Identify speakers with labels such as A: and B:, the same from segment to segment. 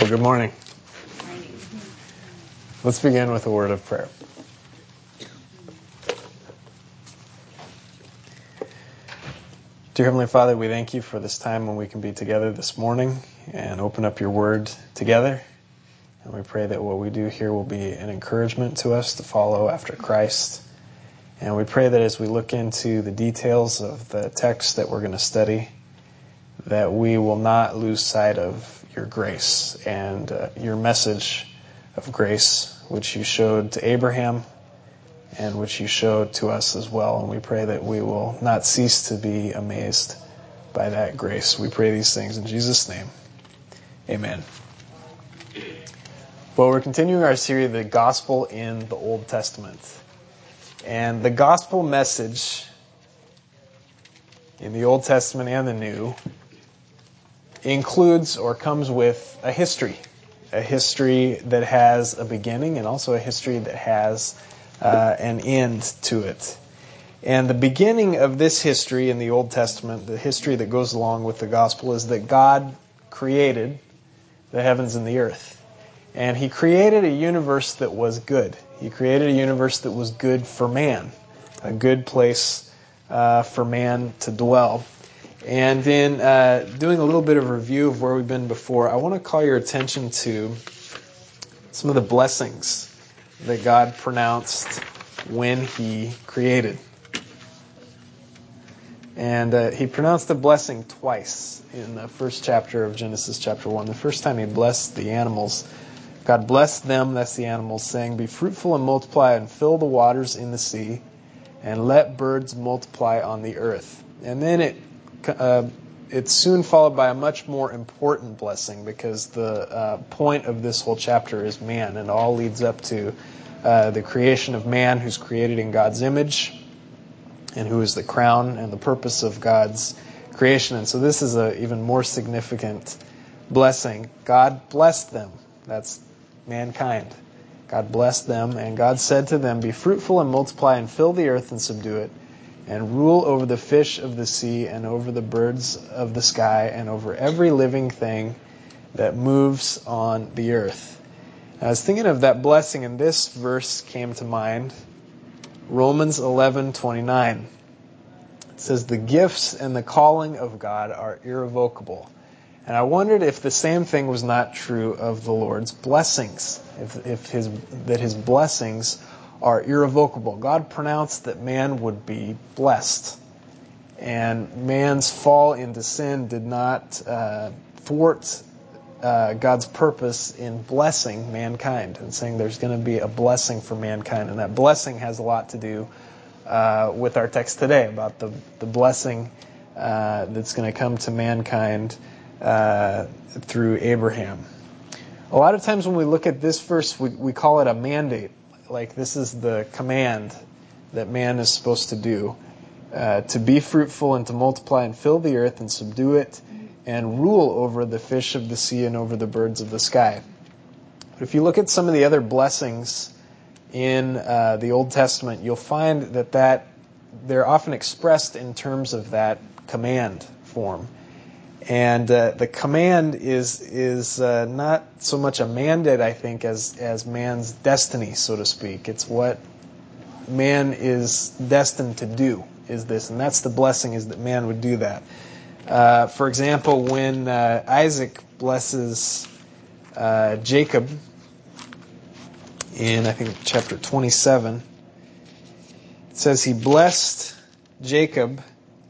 A: Well, good morning. Let's begin with a word of prayer. Dear Heavenly Father, we thank you for this time when we can be together this morning and open up your word together. And we pray that what we do here will be an encouragement to us to follow after Christ. And we pray that as we look into the details of the text that we're going to study, that we will not lose sight of your grace and your message of grace, which you showed to Abraham and which you showed to us as well. And we pray that we will not cease to be amazed by that grace. We pray these things in Jesus' name. Amen. Well, we're continuing our series, The Gospel in the Old Testament. And the gospel message in the Old Testament and the New includes or comes with a history that has a beginning and also a history that has an end to it. And the beginning of this history in the Old Testament, the history that goes along with the gospel, is that God created the heavens and the earth. And He created a universe that was good. He created a universe that was good for man, a good place for man to dwell. And in doing a little bit of a review of where we've been before, I want to call your attention to some of the blessings that God pronounced when He created. And He pronounced a blessing twice in the first chapter of Genesis chapter 1. The first time He blessed the animals, God blessed them, that's the animals, saying, "Be fruitful and multiply and fill the waters in the sea, and let birds multiply on the earth." And then it's soon followed by a much more important blessing, because the point of this whole chapter is man, and all leads up to the creation of man, who's created in God's image and who is the crown and the purpose of God's creation. And so this is an even more significant blessing. God blessed them. That's mankind. God blessed them, and God said to them, "Be fruitful and multiply and fill the earth and subdue it, and rule over the fish of the sea and over the birds of the sky and over every living thing that moves on the earth." I was thinking of that blessing, and this verse came to mind. Romans 11:29. It says, "The gifts and the calling of God are irrevocable." And I wondered if the same thing was not true of the Lord's blessings, that His blessings are irrevocable. God pronounced that man would be blessed, and man's fall into sin did not thwart God's purpose in blessing mankind and saying there's going to be a blessing for mankind. And that blessing has a lot to do with our text today, about the blessing that's going to come to mankind through Abraham. A lot of times when we look at this verse, we call it a mandate. Like, this is the command that man is supposed to do, to be fruitful and to multiply and fill the earth and subdue it and rule over the fish of the sea and over the birds of the sky. But if you look at some of the other blessings in the Old Testament, you'll find that they're often expressed in terms of that command form. And the command is not so much a mandate, I think, as man's destiny, so to speak. It's what man is destined to do, is this. And that's the blessing, is that man would do that. For example, when Isaac blesses Jacob in, I think, chapter 27, it says he blessed Jacob.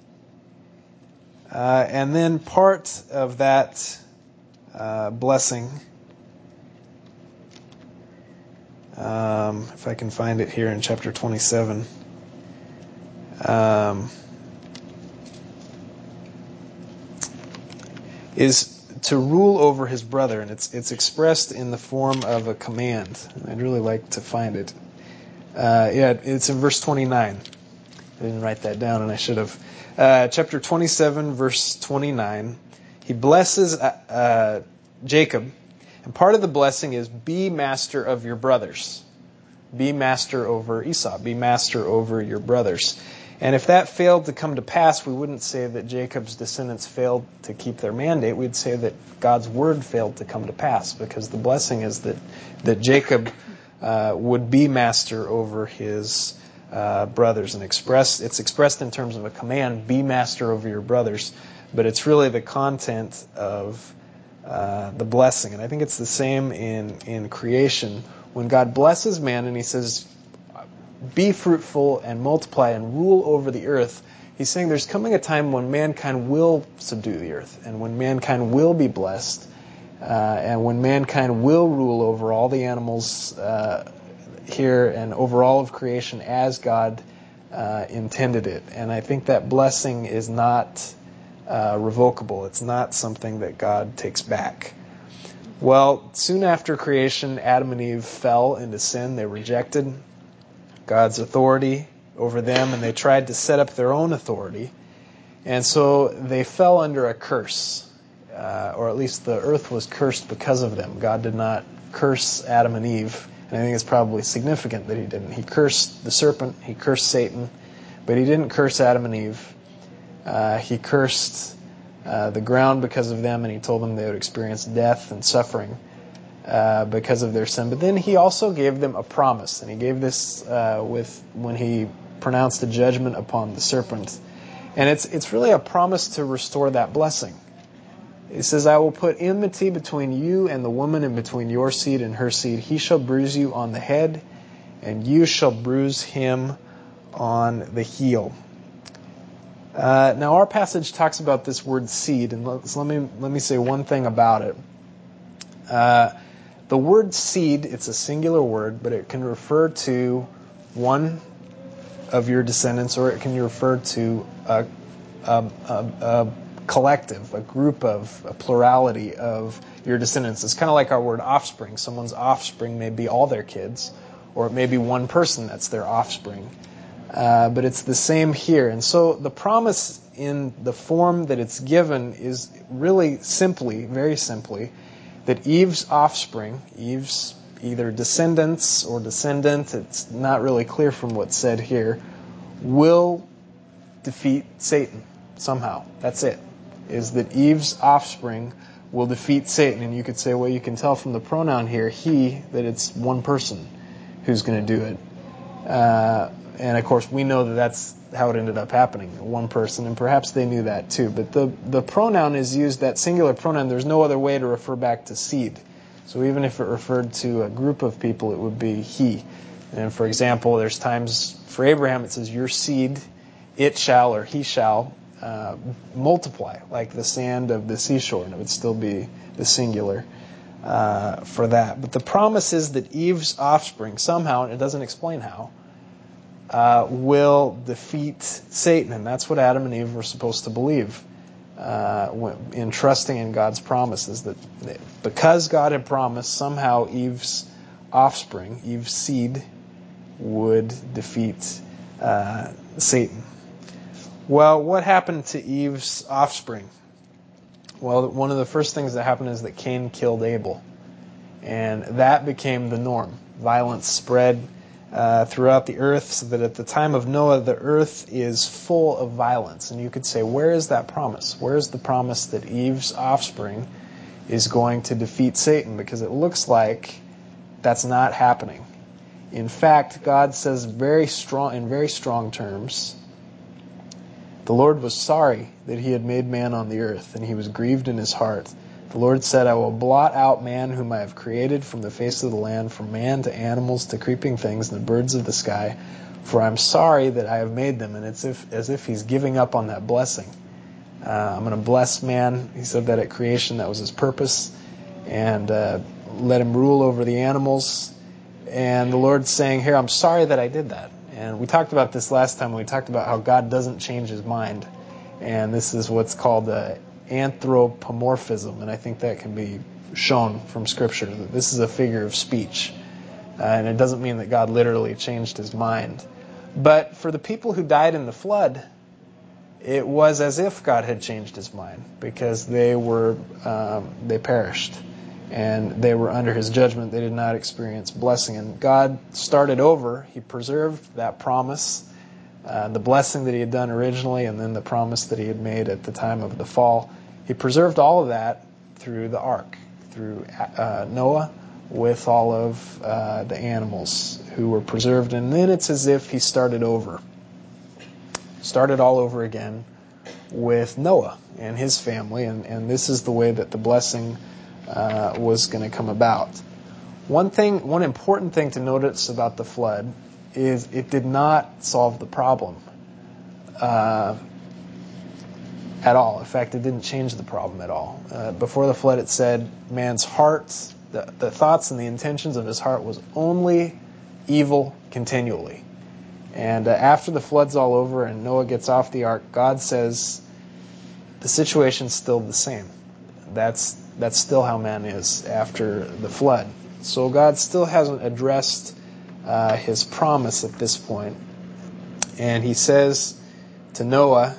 A: And then part of that blessing, if I can find it here in chapter 27, is to rule over his brother, and it's expressed in the form of a command. And I'd really like to find it. It's in verse 29. I didn't write that down, and I should have. Chapter 27, verse 29. He blesses Jacob, and part of the blessing is, be master of your brothers. Be master over Esau. Be master over your brothers. And if that failed to come to pass, we wouldn't say that Jacob's descendants failed to keep their mandate. We'd say that God's word failed to come to pass, because the blessing is that Jacob would be master over his brothers. And it's expressed in terms of a command, be master over your brothers, but it's really the content of the blessing. And I think it's the same in creation. When God blesses man and he says, be fruitful and multiply and rule over the earth, he's saying there's coming a time when mankind will subdue the earth, and when mankind will be blessed, and when mankind will rule over all the animals here and over all of creation as God intended it. And I think that blessing is not revocable. It's not something that God takes back. Well, soon after creation, Adam and Eve fell into sin. They rejected God's authority over them, and they tried to set up their own authority. And so they fell under a curse, or at least the earth was cursed because of them. God did not curse Adam and Eve, and I think it's probably significant that he didn't. He cursed the serpent, he cursed Satan, but he didn't curse Adam and Eve. He cursed the ground because of them, and he told them they would experience death and suffering because of their sin. But then he also gave them a promise, and he gave this when he pronounced a judgment upon the serpent. And it's really a promise to restore that blessing. He says, I will put enmity between you and the woman, and between your seed and her seed. He shall bruise you on the head, and you shall bruise him on the heel. Now our passage talks about this word seed, and let me say one thing about it. The word seed, it's a singular word, but it can refer to one of your descendants, or it can refer to a collective, a group of, a plurality of your descendants. It's kind of like our word offspring. Someone's offspring may be all their kids, or it may be one person that's their offspring. But it's the same here. And so the promise in the form that it's given is really simply, very simply, that Eve's offspring, Eve's either descendants or descendant, it's not really clear from what's said here, will defeat Satan somehow. That's it. Is that Eve's offspring will defeat Satan. And you could say, well, you can tell from the pronoun here, he, that it's one person who's going to do it. And of course, we know that that's how it ended up happening, one person, and perhaps they knew that too. But the pronoun is used, that singular pronoun, there's no other way to refer back to seed. So even if it referred to a group of people, it would be he. And for example, there's times for Abraham it says, your seed, it shall, or he shall, multiply like the sand of the seashore, and it would still be the singular for that. But the promise is that Eve's offspring, somehow, and it doesn't explain how, will defeat Satan. And that's what Adam and Eve were supposed to believe in trusting in God's promises, that because God had promised, somehow Eve's offspring, Eve's seed, would defeat Satan. Well, what happened to Eve's offspring? Well, one of the first things that happened is that Cain killed Abel. And that became the norm. Violence spread throughout the earth, so that at the time of Noah, the earth is full of violence. And you could say, where is that promise? Where is the promise that Eve's offspring is going to defeat Satan? Because it looks like that's not happening. In fact, God says in very strong terms, the Lord was sorry that he had made man on the earth, and he was grieved in his heart. The Lord said, I will blot out man whom I have created from the face of the land, from man to animals to creeping things and the birds of the sky, for I'm sorry that I have made them. And it's as if he's giving up on that blessing. I'm going to bless man. He said that at creation, that was his purpose. And let him rule over the animals. And the Lord's saying, here, I'm sorry that I did that. And we talked about this last time when we talked about how God doesn't change his mind. And this is what's called anthropomorphism, and I think that can be shown from Scripture, that this is a figure of speech. And it doesn't mean that God literally changed his mind. But for the people who died in the flood, it was as if God had changed his mind, because they perished. And they were under his judgment. They did not experience blessing. And God started over. He preserved that promise the blessing that he had done originally and then the promise that he had made at the time of the fall. He preserved all of that through the ark, through Noah, with all of the animals who were preserved. And then it's as if he started all over again with Noah and his family, and this is the way that the blessing was going to come about. One important thing to notice about the flood is it did not solve the problem at all. In fact, it didn't change the problem at all. Before the flood, it said man's heart, the thoughts and the intentions of his heart was only evil continually. And after the flood's all over and Noah gets off the ark, God says the situation's still the same. That's still how man is after the flood. So God still hasn't addressed his promise at this point. And he says to Noah,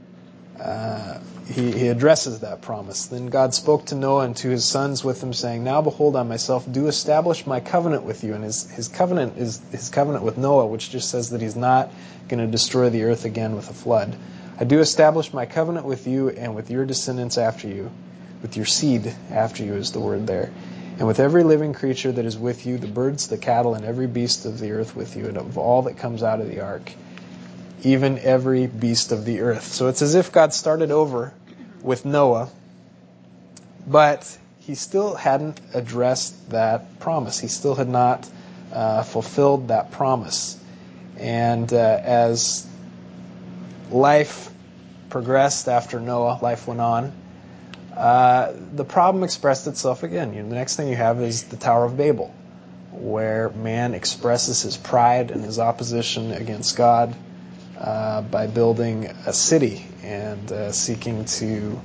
A: he addresses that promise. Then God spoke to Noah and to his sons with him, saying, "Now behold, I myself do establish my covenant with you." And his covenant is his covenant with Noah, which just says that he's not going to destroy the earth again with a flood. "I do establish my covenant with you and with your descendants after you," with your seed after you is the word there, "and with every living creature that is with you, the birds, the cattle, and every beast of the earth with you, and of all that comes out of the ark, even every beast of the earth." So it's as if God started over with Noah, but he still hadn't addressed that promise. He still had not fulfilled that promise. And as life progressed after Noah, life went on, the problem expressed itself again. The next thing you have is the Tower of Babel, where man expresses his pride and his opposition against God by building a city and seeking to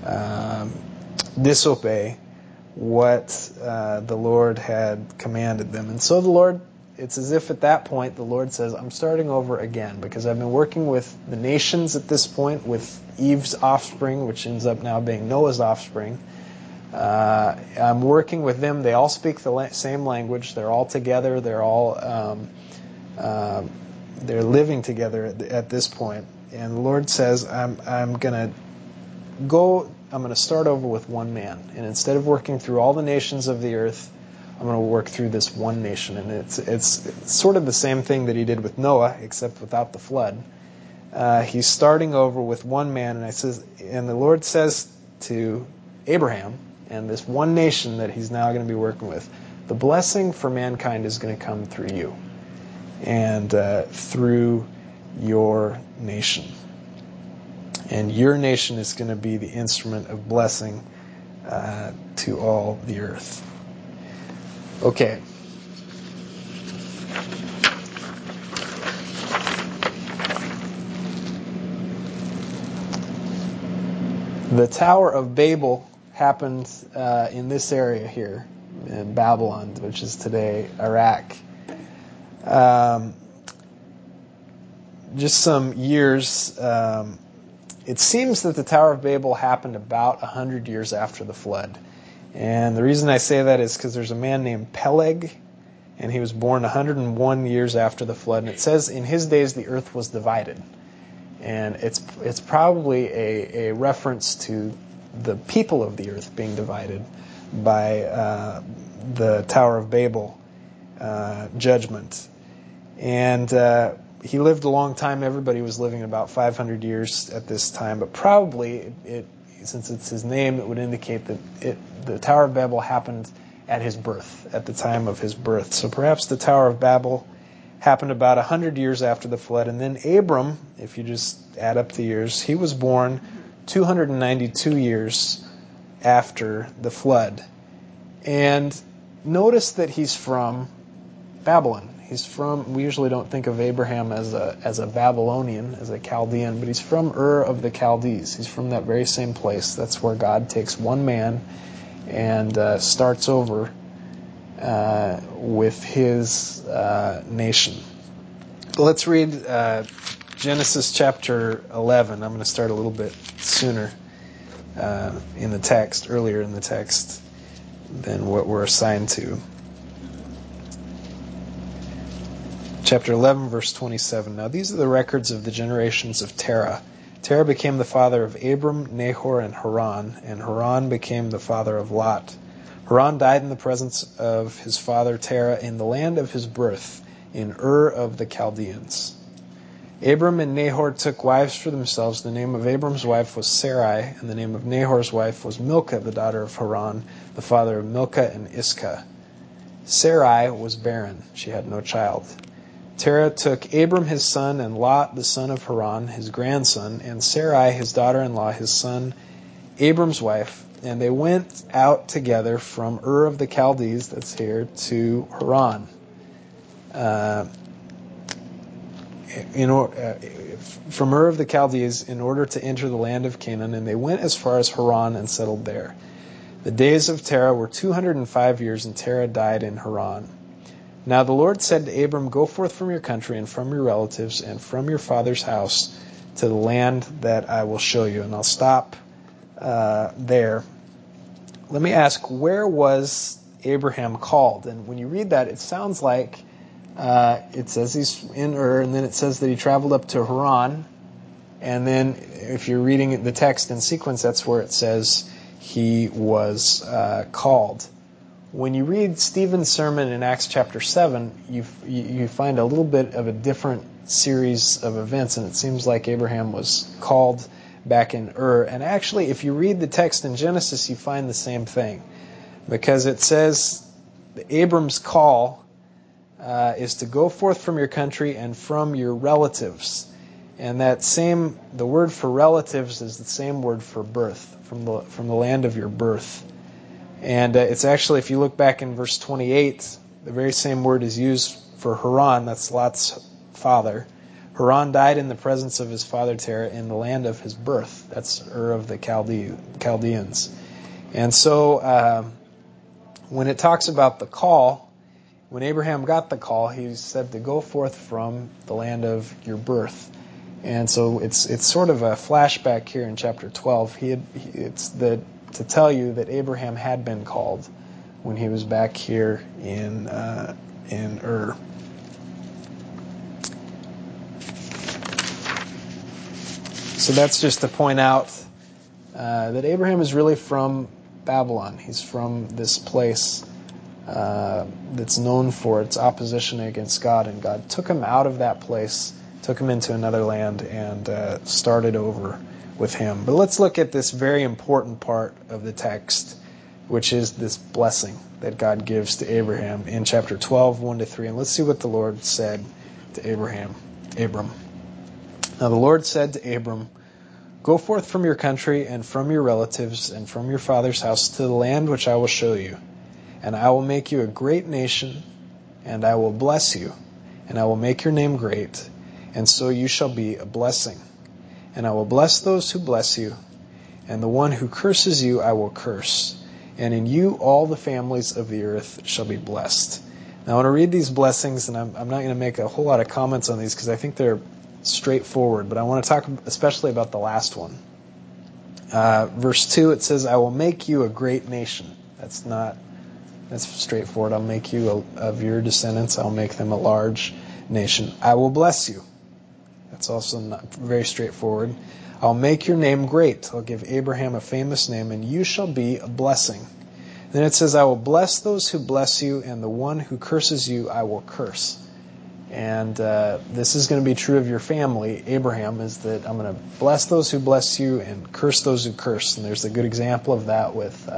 A: disobey what the Lord had commanded them. And so the Lord, it's as if at that point the Lord says, "I'm starting over again, because I've been working with the nations at this point, with Eve's offspring, which ends up now being Noah's offspring. I'm working with them. They all speak the same language. They're all together. They're all they're living together at this point." And the Lord says, I'm going to start over with one man. And instead of working through all the nations of the earth, I'm going to work through this one nation. And it's sort of the same thing that he did with Noah, except without the flood. He's starting over with one man. And the Lord says to Abraham, and this one nation that he's now going to be working with, the blessing for mankind is going to come through you and through your nation. And your nation is going to be the instrument of blessing to all the earth. Okay. The Tower of Babel happened in this area here, in Babylon, which is today Iraq. Just some years, it seems that the Tower of Babel happened about 100 years after the flood. And the reason I say that is because there's a man named Peleg, and he was born 101 years after the flood. And it says in his days the earth was divided. And it's probably a reference to the people of the earth being divided by the Tower of Babel judgment. And he lived a long time. Everybody was living about 500 years at this time. But probably, since it's his name, it would indicate that the Tower of Babel happened at his birth, at the time of his birth. So perhaps the Tower of Babel happened about 100 years after the flood. And then Abram, if you just add up the years, he was born 292 years after the flood. And notice that he's from Babylon. We usually don't think of Abraham as a Babylonian, as a Chaldean, but he's from Ur of the Chaldees. He's from that very same place. That's where God takes one man and starts over with his nation. Let's read Genesis chapter 11. I'm going to start a little bit sooner earlier in the text than what we're assigned to. chapter 11, verse 27. Now these are the records of the generations of Terah. Terah became the father of Abram, Nahor, and Haran became the father of Lot. Haran died in the presence of his father Terah in the land of his birth, in Ur of the Chaldeans. Abram and Nahor took wives for themselves. The name of Abram's wife was Sarai, and the name of Nahor's wife was Milcah, the daughter of Haran, the father of Milcah and Iscah. Sarai was barren. She had no child. Terah took Abram his son, and Lot the son of Haran, his grandson, and Sarai his daughter-in-law, his son, Abram's wife, and they went out together from Ur of the Chaldees, that's here, to Haran. From Ur of the Chaldees in order to enter the land of Canaan, and they went as far as Haran and settled there. The days of Terah were 205 years, and Terah died in Haran. Now the Lord said to Abram, "Go forth from your country and from your relatives and from your father's house to the land that I will show you." And I'll stop there. Let me ask, where was Abraham called? And when you read that, it sounds like it says he's in Ur, and then it says that he traveled up to Haran. And then if you're reading the text in sequence, that's where it says he was called. When you read Stephen's sermon in Acts chapter 7, you find a little bit of a different series of events, and it seems like Abraham was called back in Ur. And actually, if you read the text in Genesis, you find the same thing, because it says Abram's call is to go forth from your country and from your relatives. And the word for relatives is the same word for birth, from the land of your birth. And it's actually, if you look back in verse 28, the very same word is used for Haran, that's Lot's father. Haran died in the presence of his father Terah in the land of his birth. That's Ur of the Chaldeans. And so when it talks about the call, when Abraham got the call, he said to go forth from the land of your birth. And so it's sort of a flashback here in chapter 12. To tell you that Abraham had been called when he was back here in Ur. So that's just to point out that Abraham is really from Babylon. He's from this place that's known for its opposition against God, and God took him out of that place, took him into another land, and started over with him. But let's look at this very important part of the text, which is this blessing that God gives to Abraham in chapter 12, 1-3. And let's see what the Lord said to Abram. Now the Lord said to Abram, "Go forth from your country and from your relatives and from your father's house to the land which I will show you. And I will make you a great nation, and I will bless you, and I will make your name great, and so you shall be a blessing. And I will bless those who bless you, and the one who curses you I will curse. And in you all the families of the earth shall be blessed." Now I want to read these blessings, and I'm not going to make a whole lot of comments on these because I think they're straightforward, but I want to talk especially about the last one. Verse 2, it says, "I will make you a great nation." That's straightforward. I'll make you of your descendants, I'll make them a large nation. "I will bless you." That's also not very straightforward. "I'll make your name great." I'll give Abraham a famous name, and you shall be a blessing. Then it says, "I will bless those who bless you, and the one who curses you I will curse." And this is going to be true of your family, Abraham, is that I'm going to bless those who bless you and curse those who curse. And there's a good example of that with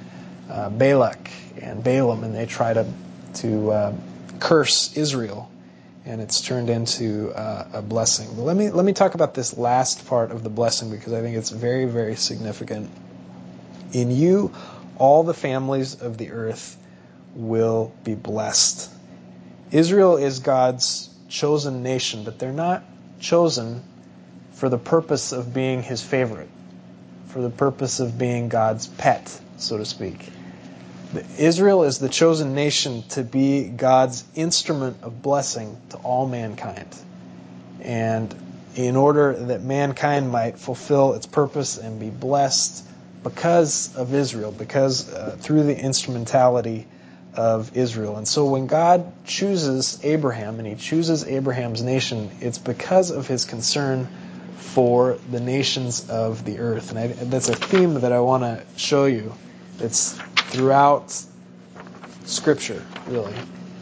A: Balak and Balaam, and they try to curse Israel, and it's turned into a blessing. But let me talk about this last part of the blessing, because I think it's very, very significant. "In you, all the families of the earth will be blessed." Israel is God's chosen nation, but they're not chosen for the purpose of being his favorite, for the purpose of being God's pet, so to speak. Israel is the chosen nation to be God's instrument of blessing to all mankind. And in order that mankind might fulfill its purpose and be blessed because of Israel, because through the instrumentality of Israel. And so when God chooses Abraham and he chooses Abraham's nation, it's because of his concern for the nations of the earth. And that's a theme that I want to show you. It's throughout Scripture, really.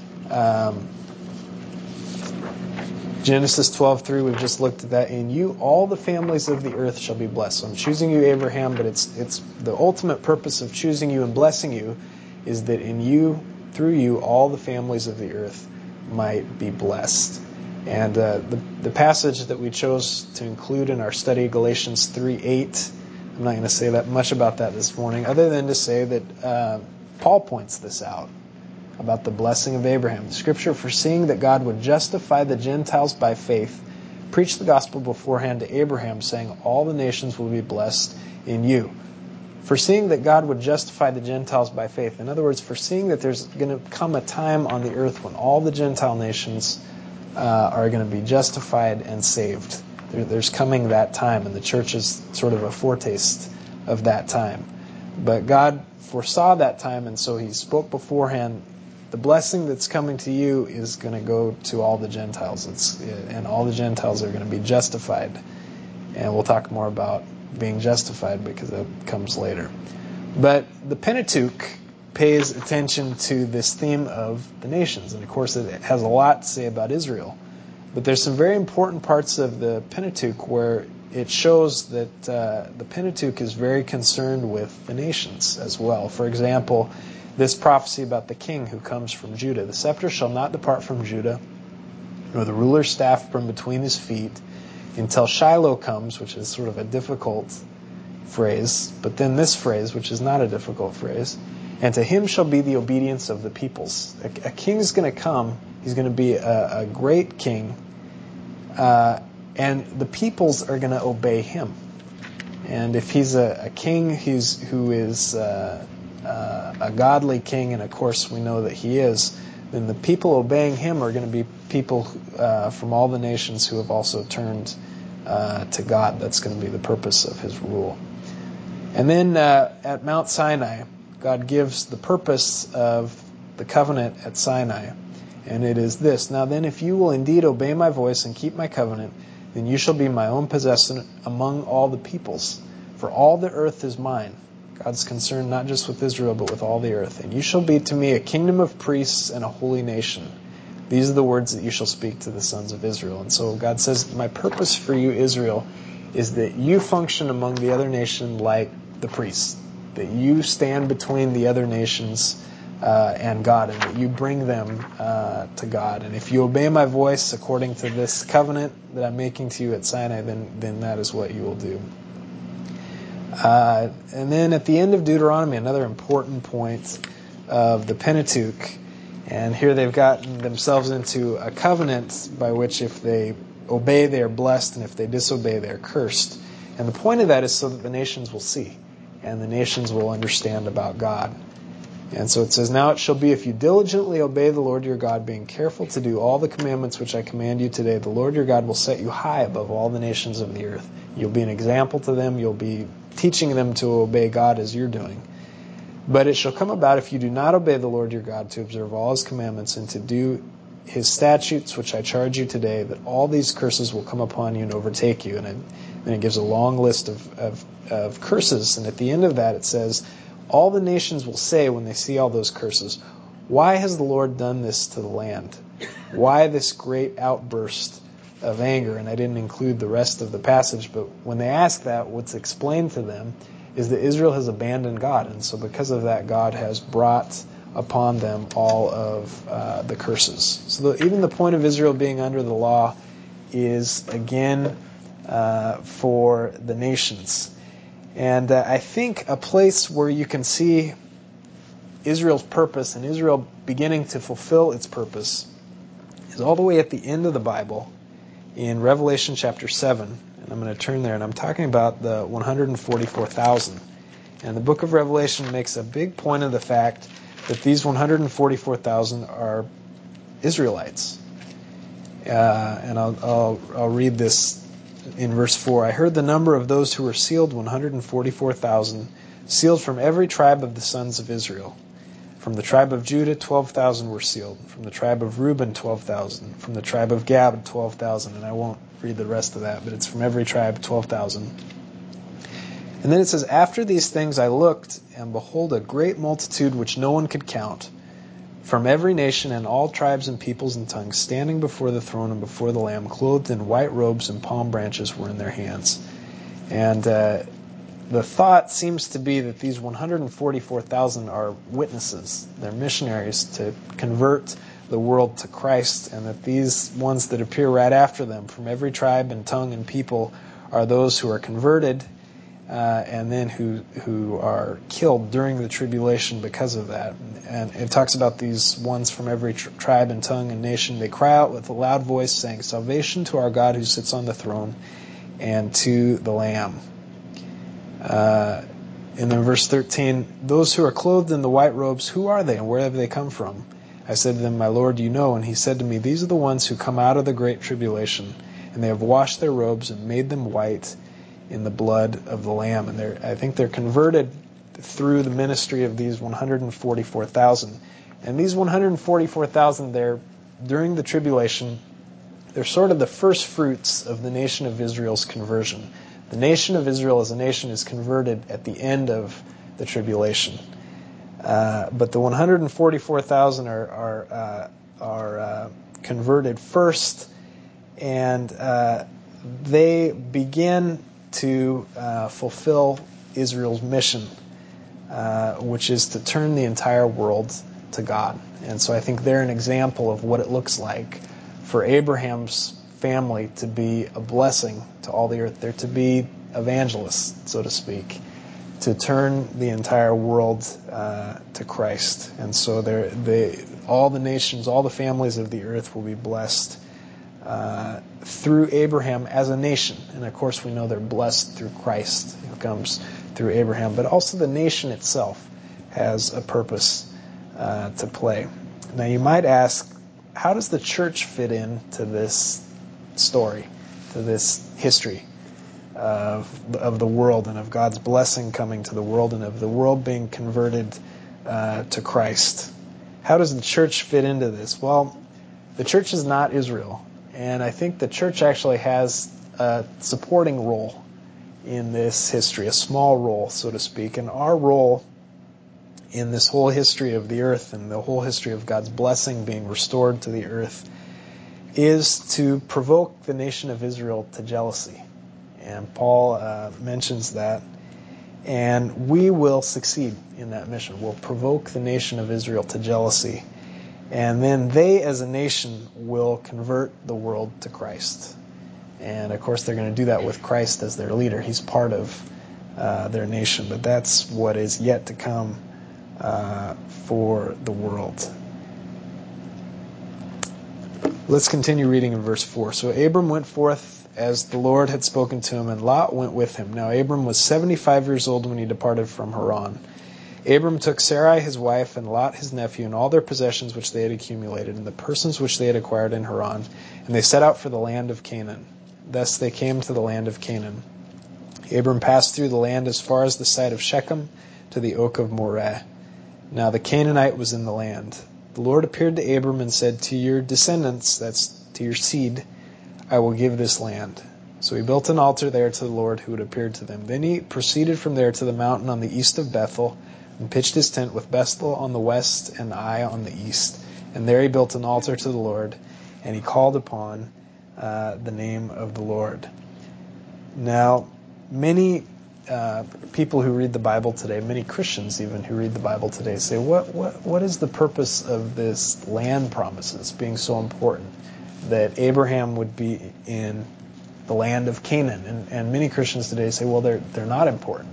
A: Genesis 12:3, we've just looked at that. In you, all the families of the earth shall be blessed. So I'm choosing you, Abraham, but it's the ultimate purpose of choosing you and blessing you is that in you, through you, all the families of the earth might be blessed. And the passage that we chose to include in our study, Galatians 3:8, I'm not going to say that much about that this morning, other than to say that Paul points this out, about the blessing of Abraham. The Scripture, foreseeing that God would justify the Gentiles by faith, preached the gospel beforehand to Abraham, saying, all the nations will be blessed in you. Foreseeing that God would justify the Gentiles by faith. In other words, foreseeing that there's going to come a time on the earth when all the Gentile nations are going to be justified and saved. There's coming that time, and the church is sort of a foretaste of that time. But God foresaw that time, and so he spoke beforehand. The blessing that's coming to you is going to go to all the Gentiles, and all the Gentiles are going to be justified. And we'll talk more about being justified because that comes later. But the Pentateuch pays attention to this theme of the nations, and of course it has a lot to say about Israel. But there's some very important parts of the Pentateuch where it shows that the Pentateuch is very concerned with the nations as well. For example, this prophecy about the king who comes from Judah. The scepter shall not depart from Judah, nor the ruler's staff from between his feet, until Shiloh comes, which is sort of a difficult phrase. But then this phrase, which is not a difficult phrase, and to him shall be the obedience of the peoples. A king is going to come. He's going to be a great king, and the peoples are going to obey him. And if he's a king who is a godly king, and of course we know that he is, then the people obeying him are going to be people from all the nations who have also turned to God. That's going to be the purpose of his rule. And then at Mount Sinai, God gives the purpose of the covenant at Sinai, and it is this: now then, if you will indeed obey my voice and keep my covenant, then you shall be my own possession among all the peoples, for all the earth is mine. God's concerned not just with Israel, but with all the earth. And you shall be to me a kingdom of priests and a holy nation. These are the words that you shall speak to the sons of Israel. And so God says, my purpose for you, Israel, is that you function among the other nation like the priests, that you stand between the other nations and God, and that you bring them to God. And if you obey my voice according to this covenant that I'm making to you at Sinai, then that is what you will do. And then at the end of Deuteronomy, another important point of the Pentateuch, and here they've gotten themselves into a covenant by which if they obey, they are blessed, and if they disobey, they are cursed. And the point of that is so that the nations will see, and the nations will understand about God. And so it says, now it shall be, if you diligently obey the Lord your God, being careful to do all the commandments which I command you today, the Lord your God will set you high above all the nations of the earth. You'll be an example to them. You'll be teaching them to obey God as you're doing. But it shall come about, if you do not obey the Lord your God, to observe all his commandments and to do his statutes which I charge you today, that all these curses will come upon you and overtake you. And then it gives a long list of curses. And at the end of that it says, all the nations will say when they see all those curses, why has the Lord done this to the land? Why this great outburst of anger? And I didn't include the rest of the passage, but when they ask that, what's explained to them is that Israel has abandoned God. And so because of that, God has brought upon them all of the curses. So even the point of Israel being under the law is, again, for the nations. And I think a place where you can see Israel's purpose and Israel beginning to fulfill its purpose is all the way at the end of the Bible in Revelation chapter 7. And I'm going to turn there, and I'm talking about the 144,000. And the book of Revelation makes a big point of the fact that these 144,000 are Israelites. And I'll read this in verse 4. I heard the number of those who were sealed, 144,000, sealed from every tribe of the sons of Israel. From the tribe of Judah, 12,000 were sealed. From the tribe of Reuben, 12,000. From the tribe of Gad, 12,000. And I won't read the rest of that, but it's from every tribe, 12,000. And then it says, after these things I looked, and behold, a great multitude which no one could count, from every nation and all tribes and peoples and tongues, standing before the throne and before the Lamb, clothed in white robes, and palm branches were in their hands. And the thought seems to be that these 144,000 are witnesses. They're missionaries to convert the world to Christ, and that these ones that appear right after them from every tribe and tongue and people are those who are converted and then who are killed during the tribulation because of that. And it talks about these ones from every tribe and tongue and nation. They cry out with a loud voice, saying, "Salvation to our God who sits on the throne and to the Lamb." And then verse 13, those who are clothed in the white robes, who are they and where have they come from? I said to them, my Lord, you know. And he said to me, these are the ones who come out of the great tribulation, and they have washed their robes and made them white in the blood of the Lamb. And I think they're converted through the ministry of these 144,000. And these 144,000, they're during the tribulation, they're sort of the first fruits of the nation of Israel's conversion. The nation of Israel as a nation is converted at the end of the tribulation. But the 144,000 are converted first, and they begin to fulfill Israel's mission, which is to turn the entire world to God. And so I think they're an example of what it looks like for Abraham's family to be a blessing to all the earth. They're to be evangelists, so to speak, to turn the entire world to Christ. And so all the nations, all the families of the earth will be blessed through Abraham as a nation. And of course we know they're blessed through Christ, who comes through Abraham. But also the nation itself has a purpose to play. Now you might ask, how does the church fit into this story, to this history of the world and of God's blessing coming to the world and of the world being converted to Christ? How does the church fit into this? Well, the church is not Israel, and I think the church actually has a supporting role in this history, a small role, so to speak. And our role in this whole history of the earth and the whole history of God's blessing being restored to the earth is to provoke the nation of Israel to jealousy. And Paul mentions that. And we will succeed in that mission. We'll provoke the nation of Israel to jealousy. And then they, as a nation, will convert the world to Christ. And, of course, they're going to do that with Christ as their leader. He's part of their nation. But that's what is yet to come for the world. Let's continue reading in verse 4. So Abram went forth as the Lord had spoken to him, and Lot went with him. Now Abram was 75 years old when he departed from Haran. Abram took Sarai his wife, and Lot his nephew, and all their possessions which they had accumulated, and the persons which they had acquired in Haran, and they set out for the land of Canaan. Thus they came to the land of Canaan. Abram passed through the land as far as the site of Shechem, to the oak of Moreh. Now the Canaanite was in the land. The Lord appeared to Abram and said, to your descendants, that's to your seed, I will give this land. So he built an altar there to the Lord who had appeared to them. Then he proceeded from there to the mountain on the east of Bethel, and pitched his tent with Bethel on the west and Ai on the east. And there he built an altar to the Lord, and he called upon the name of the Lord. Now, many people who read the Bible today, many Christians even who read the Bible today, say, what is the purpose of this land promises being so important? That Abraham would be in the land of Canaan, and many Christians today say, well, they're not important.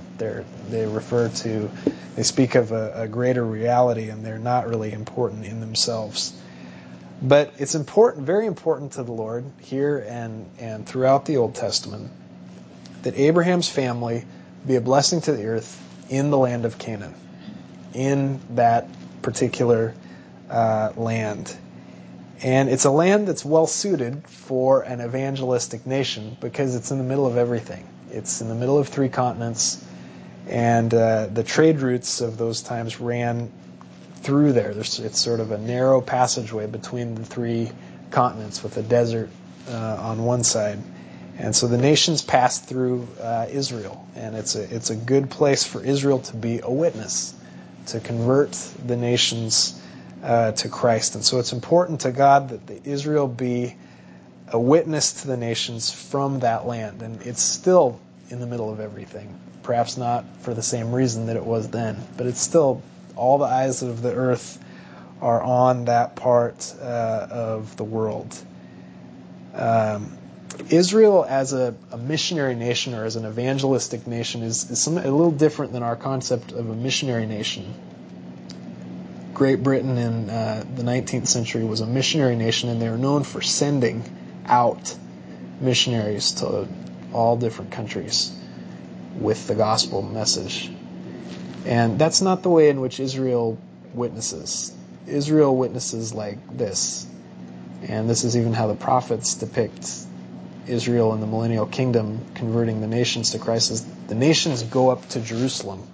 A: They speak of a greater reality, and they're not really important in themselves. But it's important, very important to the Lord here and throughout the Old Testament that Abraham's family be a blessing to the earth in the land of Canaan, in that particular land. And it's a land that's well suited for an evangelistic nation because it's in the middle of everything. It's in the middle of 3 continents, and the trade routes of those times ran through there. It's sort of a narrow passageway between the three continents with a desert on one side. And so the nations pass through Israel, and it's a good place for Israel to be a witness, to convert the nations to Christ. And so it's important to God that Israel be a witness to the nations from that land. And it's still in the middle of everything. Perhaps not for the same reason that it was then, but it's still, all the eyes of the earth are on that part of the world. Israel as a missionary nation or as an evangelistic nation is a little different than our concept of a missionary nation. Great Britain in the 19th century was a missionary nation, and they were known for sending out missionaries to all different countries with the gospel message. And that's not the way in which Israel witnesses. Israel witnesses like this. And this is even how the prophets depict Israel and the millennial kingdom converting the nations to Christ. Is the nations go up to Jerusalem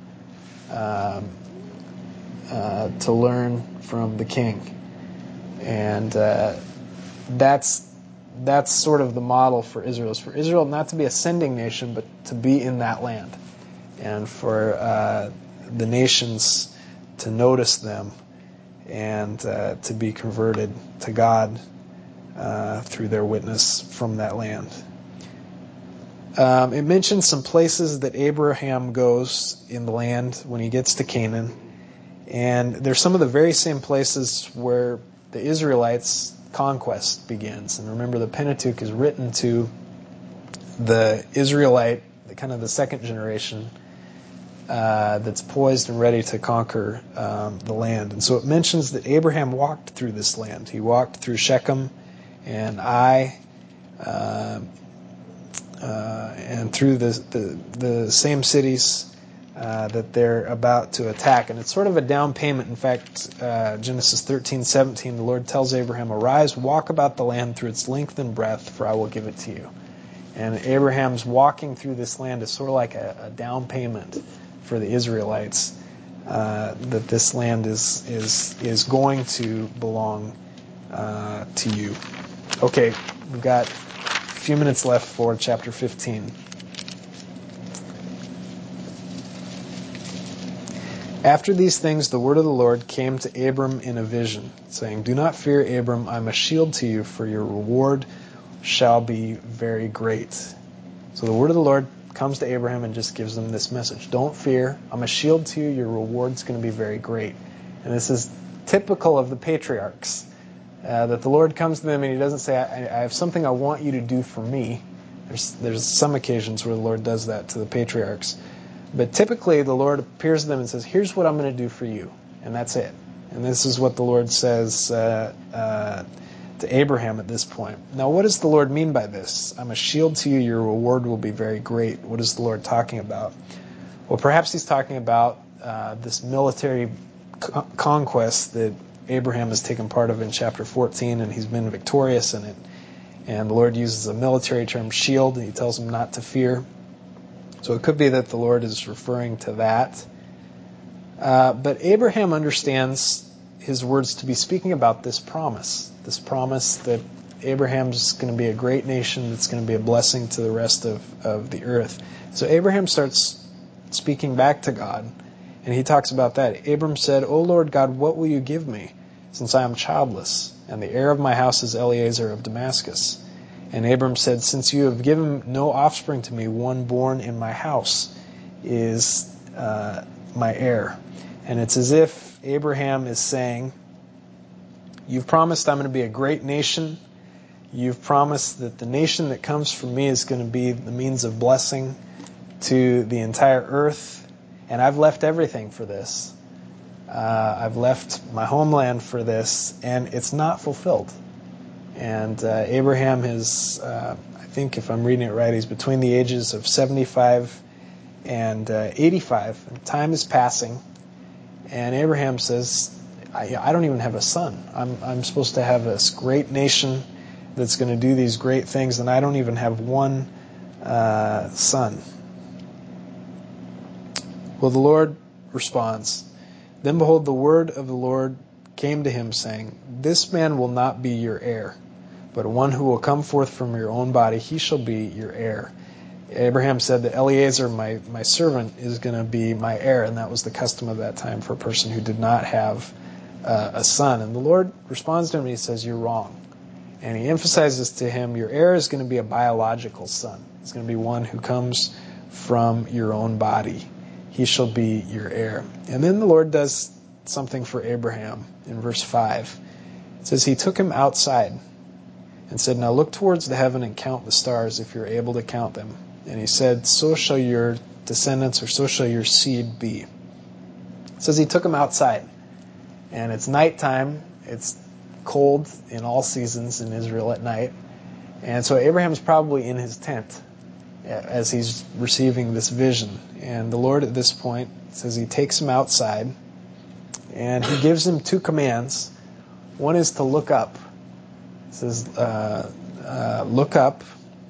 A: to learn from the king. And that's sort of the model for Israel. It's for Israel not to be a sending nation, but to be in that land. And for the nations to notice them and to be converted to God through their witness from that land. It mentions some places that Abraham goes in the land when he gets to Canaan. And they're some of the very same places where the Israelites' conquest begins. And remember, the Pentateuch is written to the Israelite, kind of the second generation, that's poised and ready to conquer the land. And so it mentions that Abraham walked through this land. He walked through Shechem and Ai, and through the same cities that they're about to attack. And it's sort of a down payment. In fact, Genesis 13:17, the Lord tells Abraham, "Arise, walk about the land through its length and breadth, for I will give it to you." And Abraham's walking through this land is sort of like a down payment for the Israelites, that this land is going to belong to you. Okay, we've got a few minutes left for chapter 15. After these things, the word of the Lord came to Abram in a vision, saying, "Do not fear, Abram, I am a shield to you, for your reward shall be very great." So the word of the Lord comes to Abraham and just gives him this message. Don't fear, I'm a shield to you, your reward's going to be very great. And this is typical of the patriarchs, that the Lord comes to them and he doesn't say, I have something I want you to do for me. There's some occasions where the Lord does that to the patriarchs. But typically the Lord appears to them and says, here's what I'm going to do for you. And that's it. And this is what the Lord says to Abraham at this point. Now, what does the Lord mean by this? I'm a shield to you, your reward will be very great. What is the Lord talking about? Well, perhaps he's talking about this military conquest that Abraham has taken part of in chapter 14, and he's been victorious in it. And the Lord uses a military term, shield, and he tells him not to fear. So it could be that the Lord is referring to that. But Abraham understands his words to be speaking about this promise that Abraham's going to be a great nation that's going to be a blessing to the rest of the earth. So Abraham starts speaking back to God, and he talks about that. Abram said, "O Lord God, what will you give me, since I am childless, and the heir of my house is Eliezer of Damascus?" And Abram said, "Since you have given no offspring to me, one born in my house is my heir." And it's as if Abraham is saying, you've promised I'm going to be a great nation. You've promised that the nation that comes from me is going to be the means of blessing to the entire earth. And I've left everything for this. I've left my homeland for this, and it's not fulfilled. And Abraham is, I think if I'm reading it right, he's between the ages of 75 and 85. And time is passing. And Abraham says, I don't even have a son. I'm supposed to have this great nation that's going to do these great things, and I don't even have one son. Well, the Lord responds, Then behold, the word of the Lord came to him, saying, This man will not be your heir, but one who will come forth from your own body, he shall be your heir. Abraham said that Eliezer, my servant, is going to be my heir, and that was the custom of that time for a person who did not have a son. And the Lord responds to him and he says, You're wrong. And he emphasizes to him, your heir is going to be a biological son. It's going to be one who comes from your own body. He shall be your heir. And then the Lord does something for Abraham in verse 5. It says, He took him outside and said, Now look towards the heaven and count the stars if you're able to count them. And he said, So shall your descendants, or so shall your seed be. It says he took him outside. And it's nighttime. It's cold in all seasons in Israel at night. And so Abraham's probably in his tent as he's receiving this vision. And the Lord at this point says he takes him outside and he gives him two commands. One is to look up. It says, look up,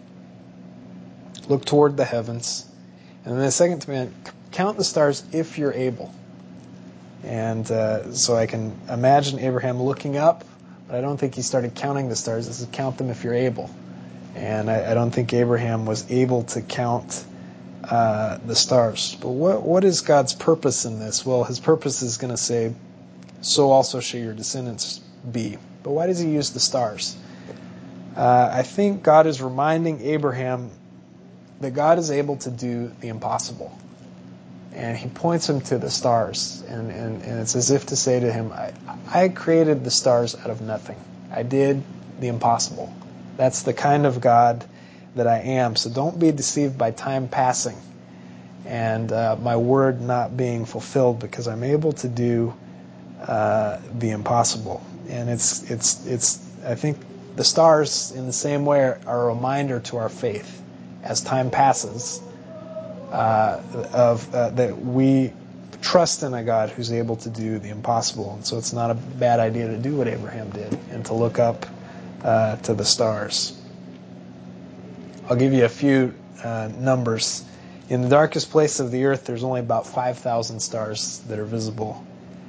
A: look toward the heavens. And then the second command, count the stars if you're able. And so I can imagine Abraham looking up, but I don't think he started counting the stars. This is count them if you're able. And I don't think Abraham was able to count the stars. But what is God's purpose in this? Well, his purpose is going to say, so also shall your descendants be. But why does he use the stars? I think God is reminding Abraham that God is able to do the impossible. And he points him to the stars. And it's as if to say to him, I created the stars out of nothing. I did the impossible. That's the kind of God that I am. So don't be deceived by time passing and my word not being fulfilled, because I'm able to do the impossible. And it's I think the stars in the same way are a reminder to our faith as time passes that we trust in a God who's able to do the impossible. And so it's not a bad idea to do what Abraham did and to look up to the stars. I'll give you a few numbers. In the darkest place of the earth, there's only about 5,000 stars that are visible.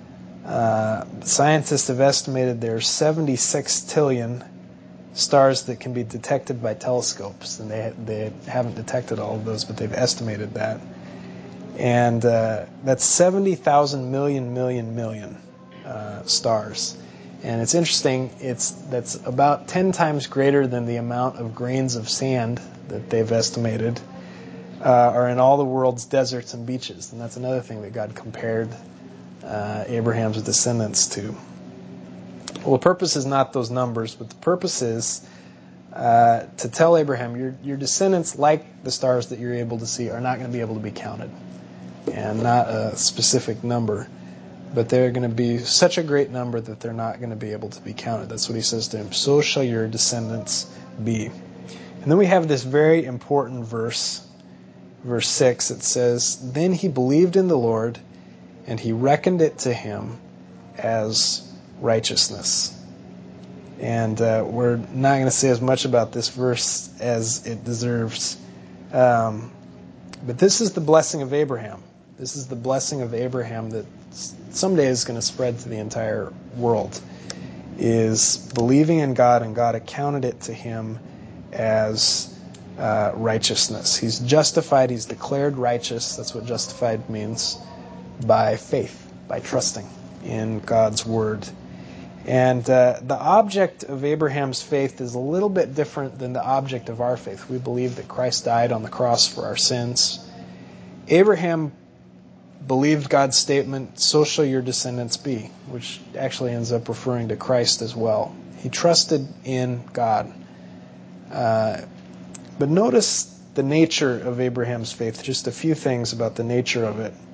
A: Scientists have estimated there's 76 trillion stars that can be detected by telescopes, and they haven't detected all of those, but they've estimated that. And that's 70,000 million stars. And it's interesting, that's about 10 times greater than the amount of grains of sand that they've estimated are in all the world's deserts and beaches. And that's another thing that God compared Abraham's descendants to. Well, the purpose is not those numbers, but the purpose is to tell Abraham, your descendants, like the stars that you're able to see, are not going to be able to be counted. And not a specific number. But they're going to be such a great number that they're not going to be able to be counted. That's what he says to him. So shall your descendants be. And then we have this very important verse, verse 6. It says, Then he believed in the Lord, and he reckoned it to him as righteousness. And we're not going to say as much about this verse as it deserves. But this is the blessing of Abraham. This is the blessing of Abraham that someday is going to spread to the entire world, is believing in God, and God accounted it to him as righteousness. He's justified, he's declared righteous, that's what justified means, by faith, by trusting in God's word. And the object of Abraham's faith is a little bit different than the object of our faith. We believe that Christ died on the cross for our sins. Abraham believed God's statement, so shall your descendants be, which actually ends up referring to Christ as well. He trusted in God. But notice the nature of Abraham's faith, just a few things about the nature of it.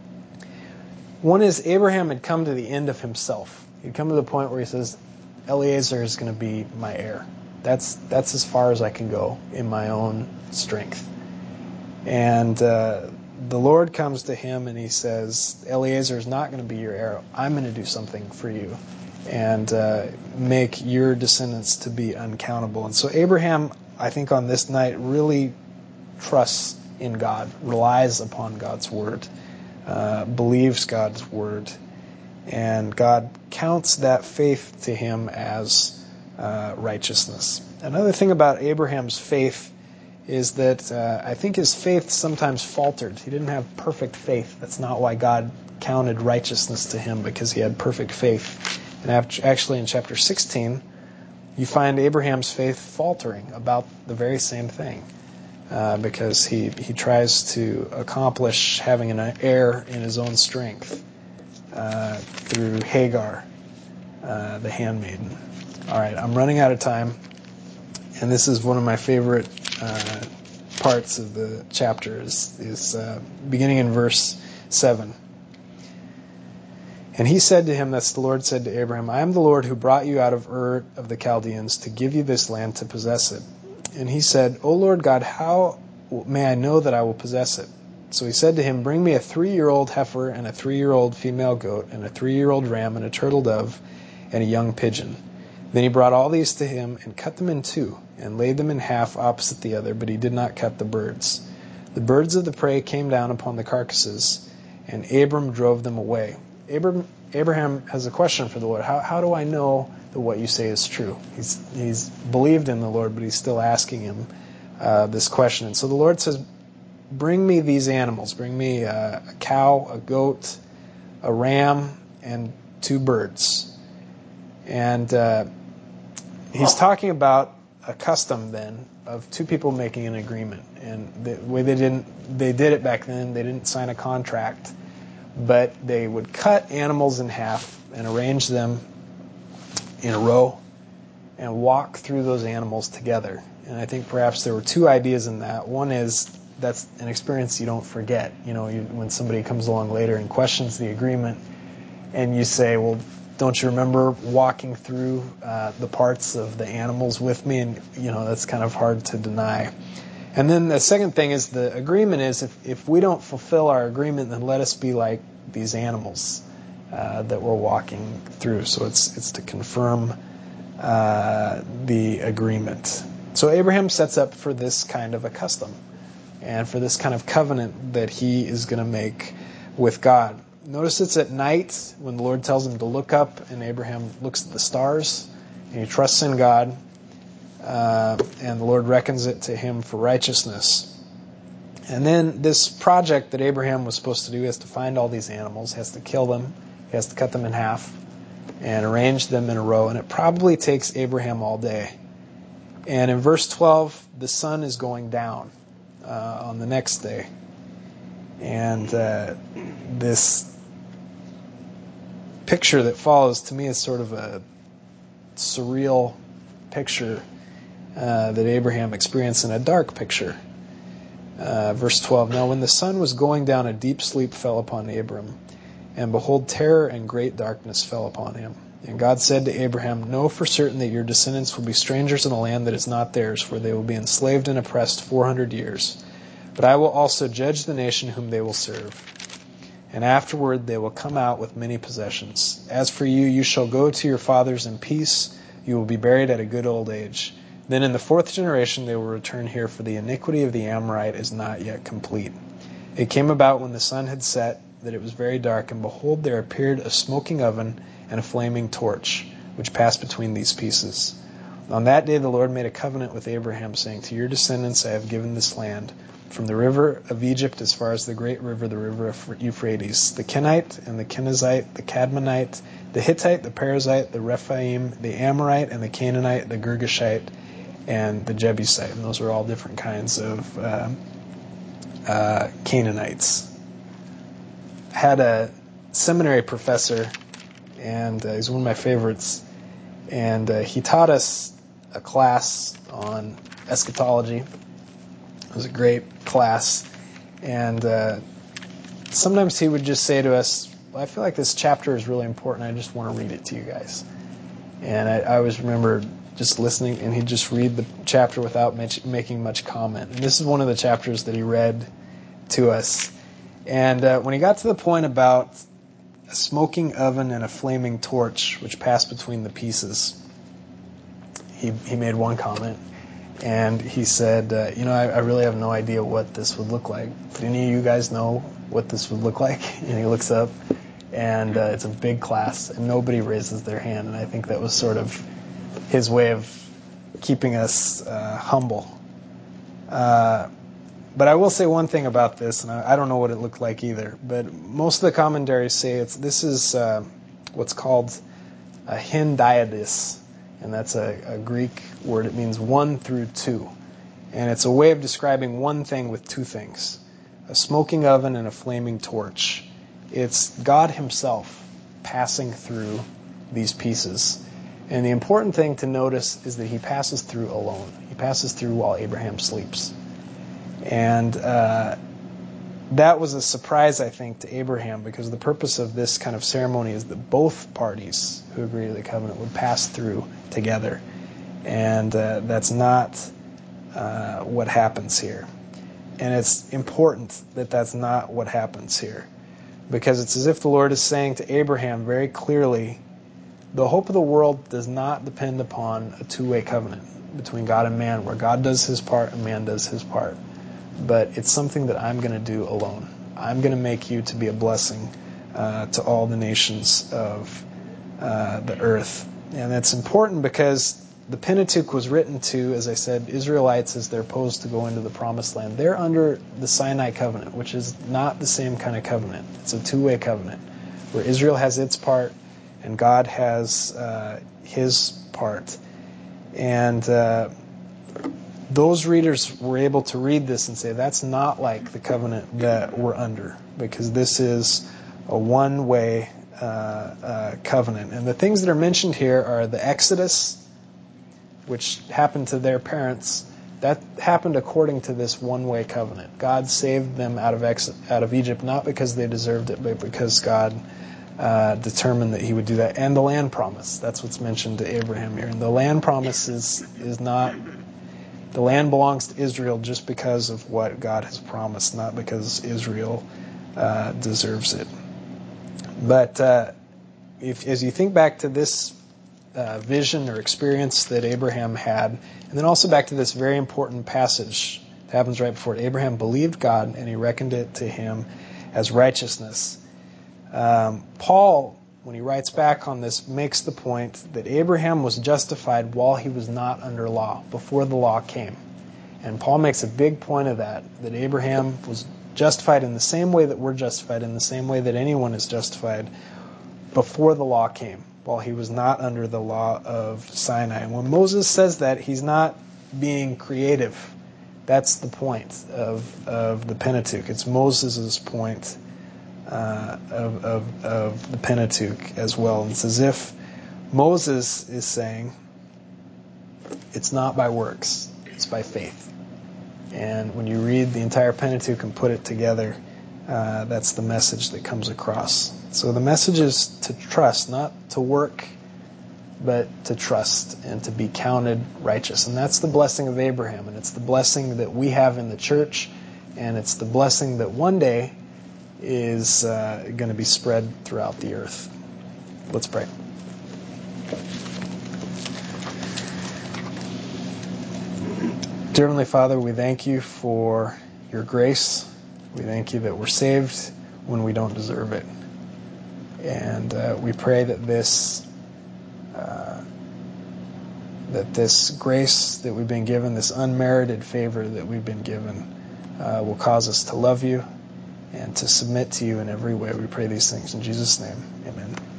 A: One is Abraham had come to the end of himself. He'd come to the point where he says, Eliezer is going to be my heir. That's as far as I can go in my own strength. And the Lord comes to him and he says, Eliezer is not going to be your heir. I'm going to do something for you and make your descendants to be uncountable. And so Abraham, I think on this night, really trusts in God, relies upon God's word, believes God's word. And God counts that faith to him as righteousness. Another thing about Abraham's faith is that I think his faith sometimes faltered. He didn't have perfect faith. That's not why God counted righteousness to him, because he had perfect faith. And actually in chapter 16, you find Abraham's faith faltering about the very same thing, because he tries to accomplish having an heir in his own strength through Hagar, the handmaiden. All right, I'm running out of time, and this is one of my favorite parts of the chapter, is beginning in verse 7. And he said to him, that's the Lord said to Abraham, I am the Lord who brought you out of Ur of the Chaldeans to give you this land to possess it. And he said, O Lord God, how may I know that I will possess it? So he said to him, bring me a 3-year-old heifer and a 3-year-old female goat and a 3-year-old ram and a turtle dove and a young pigeon. Then he brought all these to him and cut them in two and laid them in half opposite the other, but he did not cut the birds. The birds of the prey came down upon the carcasses, and Abram drove them away. Abraham has a question for the Lord. How do I know that what you say is true? He's believed in the Lord, but he's still asking him this question. And so the Lord says, bring me these animals. Bring me a cow, a goat, a ram, and 2 birds. And he's talking about a custom then of 2 people making an agreement. And the way they did it back then, they didn't sign a contract, but they would cut animals in half and arrange them in a row and walk through those animals together. And I think perhaps there were 2 ideas in that. One is that's an experience you don't forget. When somebody comes along later and questions the agreement, and you say, well, don't you remember walking through the parts of the animals with me? And, that's kind of hard to deny. And then the second thing is the agreement is if we don't fulfill our agreement, then let us be like these animals that we're walking through. So it's to confirm the agreement. So Abraham sets up for this kind of a custom and for this kind of covenant that he is going to make with God. Notice it's at night when the Lord tells him to look up, and Abraham looks at the stars and he trusts in God. And the Lord reckons it to him for righteousness. And then this project that Abraham was supposed to do, he has to find all these animals, he has to kill them, he has to cut them in half and arrange them in a row, and it probably takes Abraham all day. And in verse 12, the sun is going down on the next day. And this picture that follows, to me, is sort of a surreal picture that Abraham experienced in a dark picture. Verse 12, Now when the sun was going down, a deep sleep fell upon Abram, and behold, terror and great darkness fell upon him. And God said to Abraham, Know for certain that your descendants will be strangers in a land that is not theirs, for they will be enslaved and oppressed 400 years. But I will also judge the nation whom they will serve. And afterward they will come out with many possessions. As for you, you shall go to your fathers in peace. You will be buried at a good old age. Then in the 4th generation they will return here, for the iniquity of the Amorite is not yet complete. It came about when the sun had set that it was very dark, and behold, there appeared a smoking oven and a flaming torch, which passed between these pieces. On that day the Lord made a covenant with Abraham, saying, To your descendants I have given this land, from the river of Egypt as far as the great river, the river of Euphrates, the Kenite and the Kenizzite, the Cadmonite, the Hittite, the Perizzite, the Rephaim, the Amorite, and the Canaanite, the Girgashite, and the Jebusite. And those are all different kinds of Canaanites. I had a seminary professor, and he's one of my favorites, and he taught us a class on eschatology. It was a great class, and sometimes he would just say to us, I feel like this chapter is really important, I just want to read it to you guys. And I always remember just listening, and he'd just read the chapter without making much comment. And this is one of the chapters that he read to us. And when he got to the point about a smoking oven and a flaming torch which passed between the pieces, he made one comment. And he said, I really have no idea what this would look like. Do any of you guys know what this would look like? And he looks up, And it's a big class, and nobody raises their hand. And I think that was sort of his way of keeping us humble. But I will say one thing about this, and I don't know what it looked like either, but most of the commentaries say this is what's called a hendiadys, and that's a Greek word. It means 1 through 2. And it's a way of describing one thing with two things, a smoking oven and a flaming torch. It's God himself passing through these pieces. And the important thing to notice is that he passes through alone. He passes through while Abraham sleeps. And that was a surprise, I think, to Abraham, because the purpose of this kind of ceremony is that both parties who agree to the covenant would pass through together. And that's not what happens here. And it's important that that's not what happens here, because it's as if the Lord is saying to Abraham very clearly, the hope of the world does not depend upon a two-way covenant between God and man, where God does his part and man does his part. But it's something that I'm going to do alone. I'm going to make you to be a blessing to all the nations of the earth. And that's important because the Pentateuch was written to, as I said, Israelites as they're opposed to go into the Promised Land. They're under the Sinai covenant, which is not the same kind of covenant. It's a two-way covenant, where Israel has its part and God has his part. And those readers were able to read this and say, that's not like the covenant that we're under, because this is a one-way covenant. And the things that are mentioned here are the Exodus, which happened to their parents. That happened according to this one-way covenant. God saved them out of Egypt, not because they deserved it, but because God determined that he would do that. And the land promise, that's what's mentioned to Abraham here. And the land promise is not, the land belongs to Israel just because of what God has promised, not because Israel deserves it. But as you think back to this vision or experience that Abraham had, and then also back to this very important passage that happens right before it, Abraham believed God and he reckoned it to him as righteousness. Paul, when he writes back on this, makes the point that Abraham was justified while he was not under law, before the law came. And Paul makes a big point of that Abraham was justified in the same way that we're justified, in the same way that anyone is justified before the law came, while he was not under the law of Sinai. And when Moses says that, he's not being creative. That's the point of the Pentateuch. It's Moses' point of the Pentateuch as well. And it's as if Moses is saying, it's not by works, it's by faith. And when you read the entire Pentateuch and put it together, that's the message that comes across. So the message is to trust, not to work, but to trust and to be counted righteous. And that's the blessing of Abraham, and it's the blessing that we have in the church, and it's the blessing that one day is going to be spread throughout the earth. Let's pray. Dear Heavenly Father, we thank you for your grace. We thank you that we're saved when we don't deserve it. And we pray that this grace that we've been given, this unmerited favor that we've been given, will cause us to love you and to submit to you in every way. We pray these things in Jesus' name. Amen.